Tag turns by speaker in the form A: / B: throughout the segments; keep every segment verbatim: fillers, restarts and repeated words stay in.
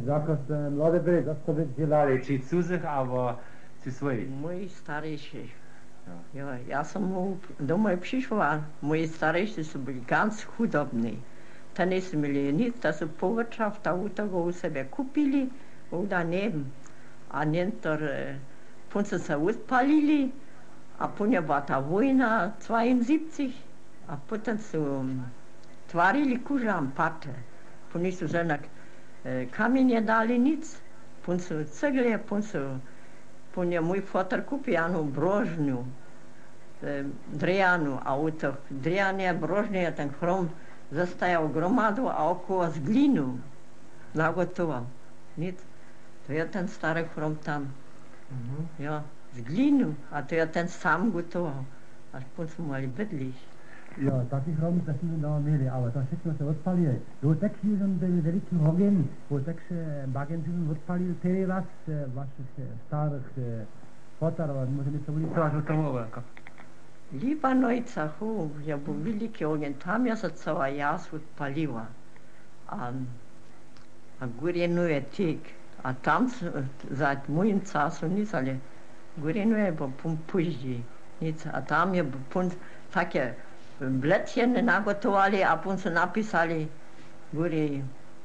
A: jako ste mlade bili, da ste već dělali, či cudzych, alebo či svojich?
B: Moji starejší. Jo, já jsem mu domů přišla, moji starejší jsou byli ganz chudobní. Ta nejsou měli nic, ta jsou povrčav, ta auto u sebe kupili, u daneben. A něktor, punce se odpalili, a poně byla ta vojna sedmdesát dva, a potom jsou tvarili kužám pate. Poně jsou ženak kameně dali nic, punce cegle, punce Poně můj fotr kupí anu brožňu, drejanu, a u těch drejané brožně ten chrom zastajal gromadu a okolo z glínu nagotoval. Nic. To je ten starý chrom tam. Mm-hmm. Jo, z glínu. A to je ten sám gotoval. Až puncu mali bydlíš.
A: Jo, taky chrom se jsme doma měli, ale to všechno se odpalili. Jo, tak jsem byl veliký hogen, bo tak se bagen jsem odpalil tedy raz vašich starých fotar, ale možná to byli to až o tom ovelka.
B: Libanojca, hu, je byl veliký ogen, tam je se celá jas odpalila. A, a gurenuje tik. A tam za mojím času nic, ale gurenuje byl pun později. Nic. A tam je pun také Blättchen nagotovali, a punce napisali, guri,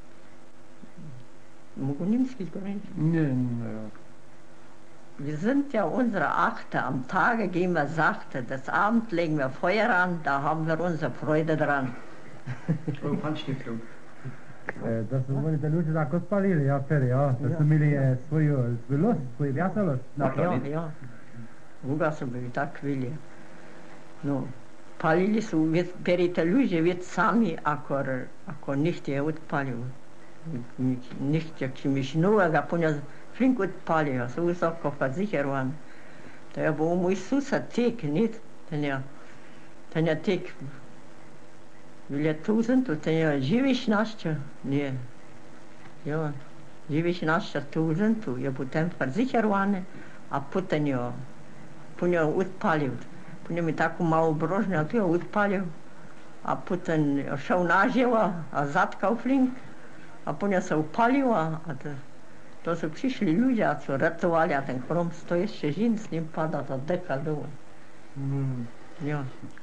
B: mogu nimski govoriti?
A: Ne, ne.
B: Wir sind ja unsere Achte, am Tage gehen wir sachte, das Abend legen wir Feuer an, da haben wir unsere Freude dran.
C: Oh, Pančnikov.
A: Da su oni te ljudi tako spalili, ja, peri, ja, da su imeli svoju zbilost, svoju vjeselost.
B: Ja, ja. Uga su bili tak bili. No. Palili su perite ludzie, već sami, ako, ako nicht je odpalio. Nicht je čimiš novega, ponja flink odpalio, su visoko versicherovan. To je bo moj sused tek, nit, ten je, ten je tek, bile tuzent, ten je živiš našče, nije, jo, živiš našče tuzentu, je potem versicherovane, a potem je, ponja odpalio. Potem mi tako malo brožnja, to je odpalil, a potem šel naživo, a zatkal flink, a potem se upalil, a to, to so prišli ljudje, a so ratovali, a ten chrom stoji še žin, s njim pada ta deka dol. Mm. Ja.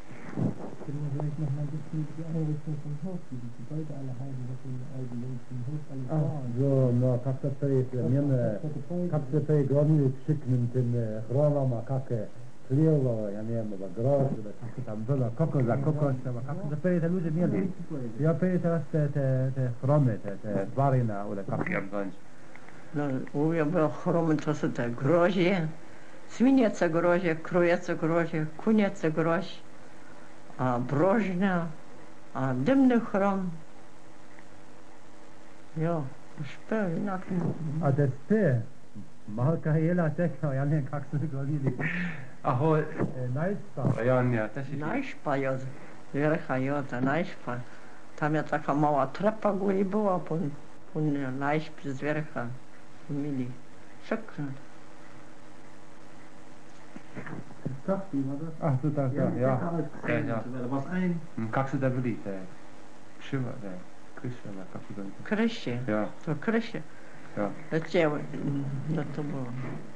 A: So, no, kak se prej, njene, kak se prej glavni křiknem tim chromama, kake, Plijevo, ja nie wiem, grosz, kako tam było, kokos za kokos, kako za prije te ludzie mieli. Ja prije teraz te, te, te chromy, te, te twarina, ale kako ja bądź.
B: No, uvijek bilo chromy, to su te grožje, svinjeca grožje, krojeca grožje, kunjeca grož, a brožnja, a dimni chrom. Jo, špe, inak.
A: A te spe, malka jela teka, ja nie wiem, jak se golili. Aho, najšpa. Ja, nie, też i...
B: Najšpa, jo, zверха, jo, ta najšpa. Tam je taka mała trepa góry była, pun, pun najšpi zверха mieli. Szykno.
A: Ach, tu tak, ja, ja.
C: Ja, ja. Er was ein.
A: Kak se da byli, te krzywa, te krysze, kak se da...
B: Krysie?
A: Ja.
B: To krysie.
A: Ja.
B: Gdzie, no to było.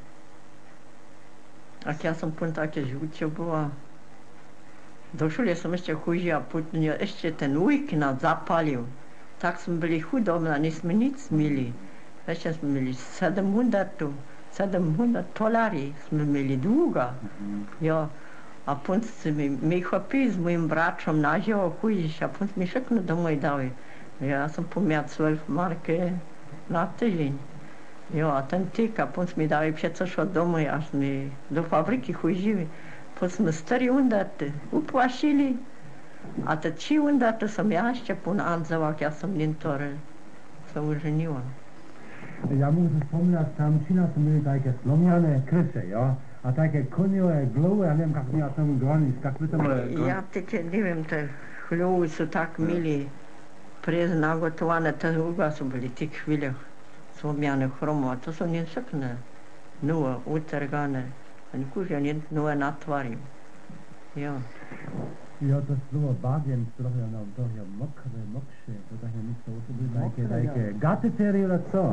B: Jak ja sam pun takie żółcie była, do szuli som jeszcze chodzi, a potem jeszcze ten ujk nas zapalił. Tak jsme byli chudobni, nismo nic mieli. Jeszcze jsme mieli siedemset dolari, jsme mieli długa. Jo, a potem mi, mi chłopi z moim braczem na ziemię chodzić, a potem mi wszystko domoj dali. Ja sam pomiał dwanaście marki na tydzień. Jo, a ten tyk, a potem mi dali przecież od domu, aż mi do fabryki chodzili. Potem my cztery undaty upłacili, a te trzy undaty som ja jeszcze pun anzwał, jak ja sam nientory se ożeniła.
A: Ja muszę wspomnieć, tam Čína są mieli takie slomiane krysze, ja? A takie koniowe głowy, ja nie wiem, jak mi ja tam granic, jak wy tam...
B: Ja takie, nie wiem, te chlowy są tak mieli prez nagotowane, te uga są byli w tych chwilach slomiane chromu, a to są nieszczęsne, nowe, utargane, a nikuż ja nie nowe natwarił. Ja.
A: Ja, to slovo bagien trochę nam trochę mokre, moksze, to tak nie myślę, to by takie, takie, gaty tery oder co?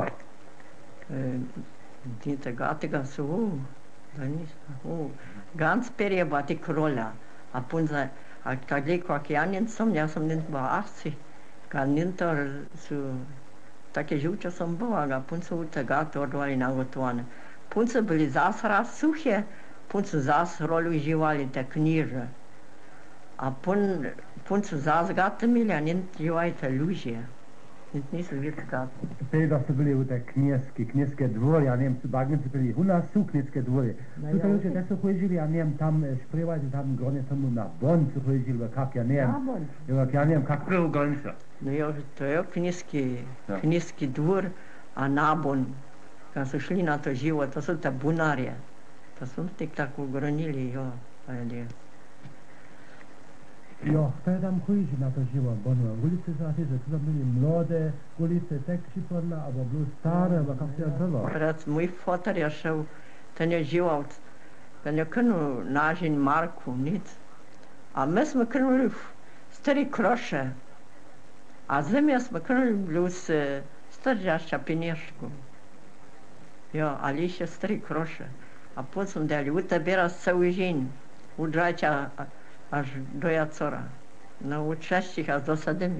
B: Die te gatiga so, da nicht, oh, ganz periebati krola, a punza, a kadliko akianin som, ja som nint ba achtzig, ka nintor su, takie žučo som bola, a punca u te gati odvali na gotovane. Punca bili zas raz suhe, punca zas rolu živali te knjiže. A pun, punca zas gati mili, a nint živali te lužje. Nint nisu vit gati.
A: Pej da ste bili u te knjeski, knjeske dvori, a nijem, su bagnci bili, u nas su knjeske dvori. Tu te luče, te su hođili, a nijem, tam šprivajte, tam grone tomu na bon su hođili, kak, ja nijem.
B: Na bon?
A: Jo, ja nijem, kak prvo gonca.
B: No jo, to je knjiski, knjiski dvor, a nabon, kad su šli na to živo, to su te bunarje. To su tik tako gronili, jo, ali...
A: Jo, kto je tam hođi na to živo, bono? Ulice su asiže, tu bili mlode, ulice tek šiporna, abo bili stare, abo kak se je bilo?
B: Pred moj fotar je šel, ten je žival, ten je krenu nažin Marku, nic. A mi smo krenuli v stari kroše, a zemlja smo krenuli bluz stržašća Pinješku. Jo, ali še stari kroše. A pot smo dali, u tebera celu žin, u džajča až do Jacora. No, u češćih, až do Sademi.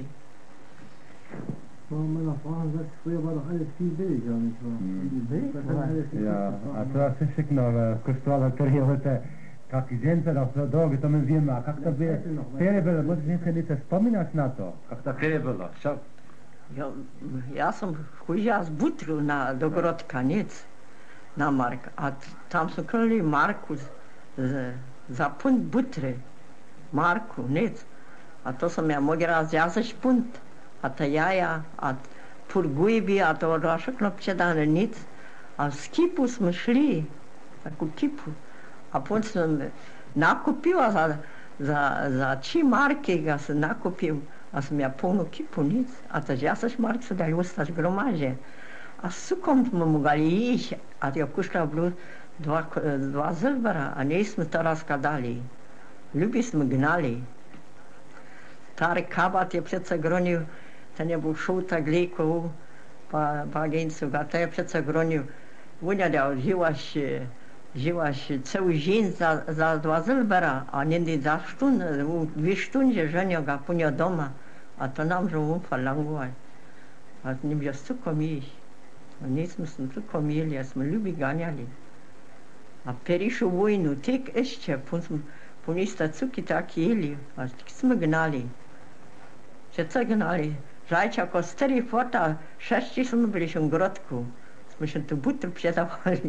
D: Meine Frage, das früher war doch alles viel billiger, nicht wahr?
A: Ja, a to se všechno v kostola, který je kak žence, da se dogi, to mi víme, a kak to by, pere bylo, možeš něco něco vzpomínaš na to? Kak to pere bylo, čo?
B: Jo, ja sam chužila z Butru na Dogorodka, nic, na Mark. A tam smo krenuli Marku z, z, za punt Butre, Marku, nic. A to sam ja mogla razjazać punt. A ta jaja, a pur gujbi, a to rošakno předane nic. A z kipu smo šli, tako kipu. A pun sam nakupila za, za, za či marke, ga sam nakupil, a sam ja polnu kipu nic. A ta jasaš mark su da ustaš gromaže. A sukom smo mogali ići, a ja kušla bilo dva, dva zilbera, a nismo to raskadali. Ljubi smo gnali. Stari kabat je přece gronil, ten je byl šouta glíkov, pa, pa agencu, a to je přece gronil. Uňadal, živaš, živaš celý žin za, za dva zilbera, a někdy za štun, dvě štunže ženil ga puně doma, a to nám že on falangoval. A ním je sukom jíš. A nismo smo sukom jeli, a smo ljubi ganjali. A perišu vojnu, tek ještě, pun smo, pun ista cuki tak jeli, a tik smo gnali. Přece gnali. Žajč jako starý fota, šešti jsme byli v Grodku. Jsme še tu butr předávali.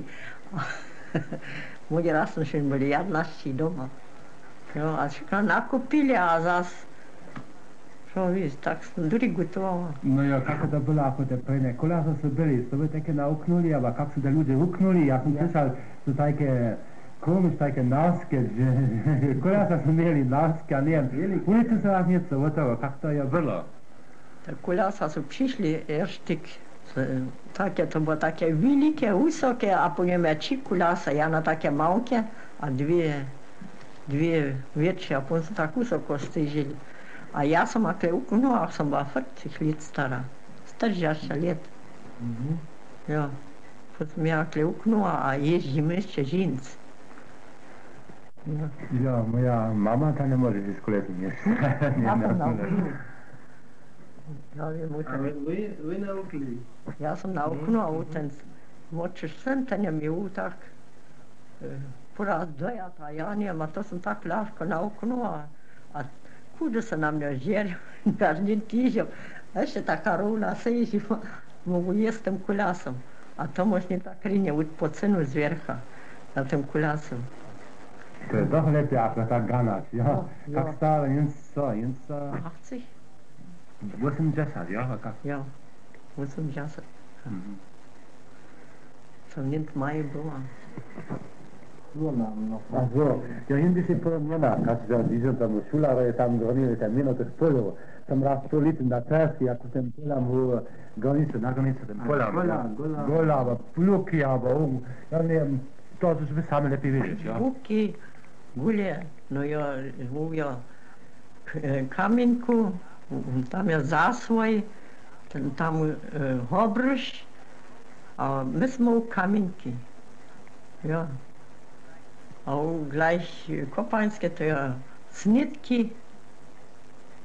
B: Můj raz jsme byli jednaští doma. Jo, a všechno nakupili a zas, čo víš, tak jsme duri gotovo.
A: No jo, kako to bylo, ako te prejne kolasa su bili, to by také nauknuli, aber kak su da ljudi uknuli, ja sam slyšal, su také komisch, také náske, že kolasa su měli náske, a nijem, ulice su vás něco o toho, kak to je bylo?
B: Kolasa su přišli erštik, také to bylo také veliké, vysoké, a po něm je či kolasa, já na také malké, a dvě, dvě větší, a potom tak vysoko stýžili. A já jsem akle uknula, jsem byla čtyřicet let stará, čtyřicet let. Mm-hmm. Jo, potom já akle uknula a jezdím ještě žínc.
A: Jo. Jo, moja mama ta ne može iz koleti mjesto.
B: Ja sam nauknula. Ja,
C: vi, vi naukli?
B: Ja sam nauknula u ten, moćeš sentanje mi u tak, poraz dojata, a ja nijem, a to sam tak lahko nauknula. A kuda se nam ne želio, kažnjen tižem, a ještě taka rula seži, mogu jestem kulasom. A to možni tak rinje ud po cenu zverha, na tem kulasom.
A: To je doch lepje, ako tak ganaš, ja. Kak stalo, jens so, jens so...
B: achtzig?
A: osemdeset, ja, kak?
B: Ja, osemdeset. Sam nint maj bila.
A: A zo, ja hindi si promjena, kad se dižem tam u šulare, tam gronili tam minute spoljevo. Tam raz to litim na Terski, ako sem polam u granice, na granice tam polam. Gola, gola. Gola, aba pluki, aba um, ja nijem, to su sve same lepi vidjeti, ja.
B: Buki, gulje, no jo, uvjo, k- Kamieńku, tam jest Zasłoj, ten, tam e, Hobryś, a myśmy u Kamieńki. Ja. A u gleich Kopańskie to ja Snitki,